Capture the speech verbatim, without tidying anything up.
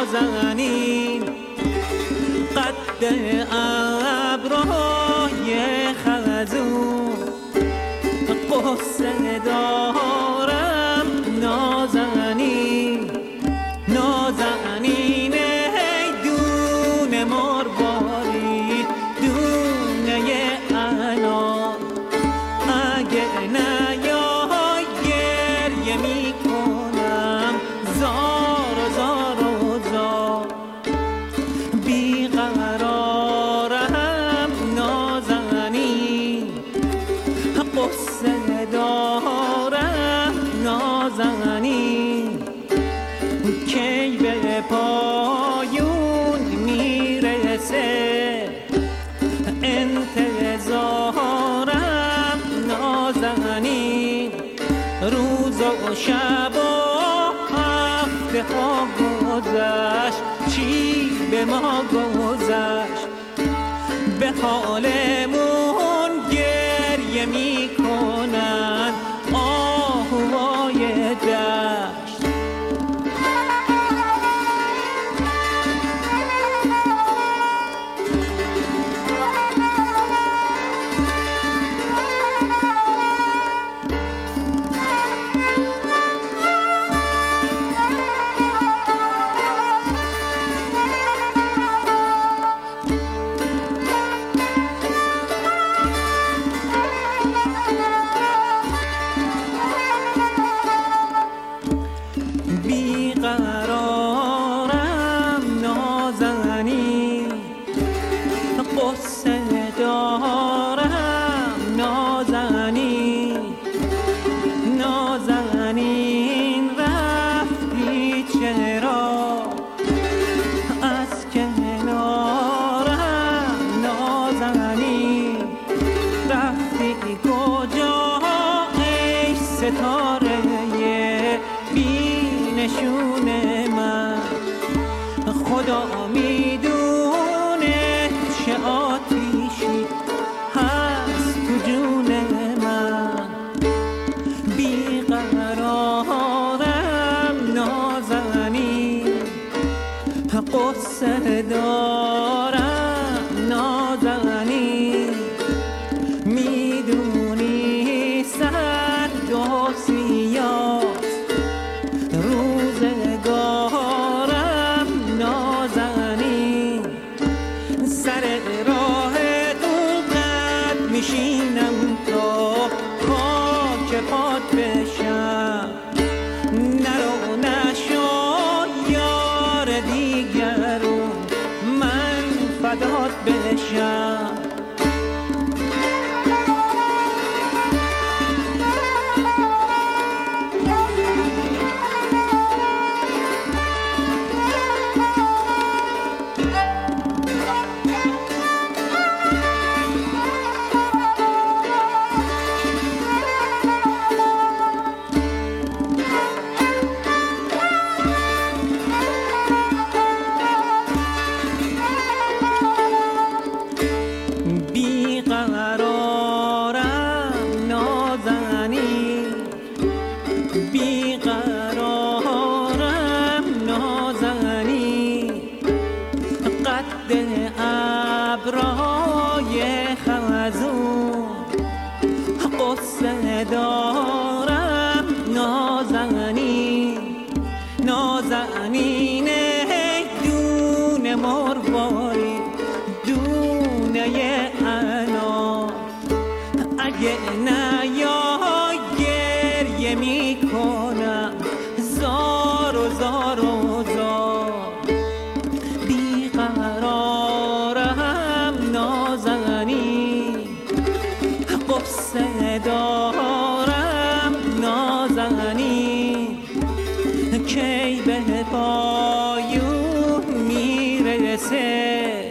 نازنین قد ابرهای خزون قصه دارم نازنین نازنین ای دونه مرواری دونه انار اگه نیای گریه میکنم زار و زار و زار بیقرارم نازنین قصه دارم نازنین کی به پایون میرسه انتظارم نازنین روز و شب و هفته ها گذشت چی به ما گذشت به حالمون گریه میکنن آهوهای دشت بیقرارم نازنین قصه دارم نازنین نازنین رفتی چرا از کنارم نازنین رفتی کجا ای ستاره نشون من خدا میدونه چه آتیشی هست تو جون من بیقرارم نازنین قصه دارم نازنین میدونی سرد و سیاه روزگارم نازنین سر راه قد میشینم تا خاک پات بشم نرو نشو یار دیگرون من فدات بشم بیقرارم نازنین بیقرارم نازنین قد ابرهای خزون قصه دارم نازنین نازنین ای دونه مرواری دونه انار اگه نیای گریه میکنم زار و زار و زار بیقرارم نازنین قصه دارم نازنین کی به پایون میرسه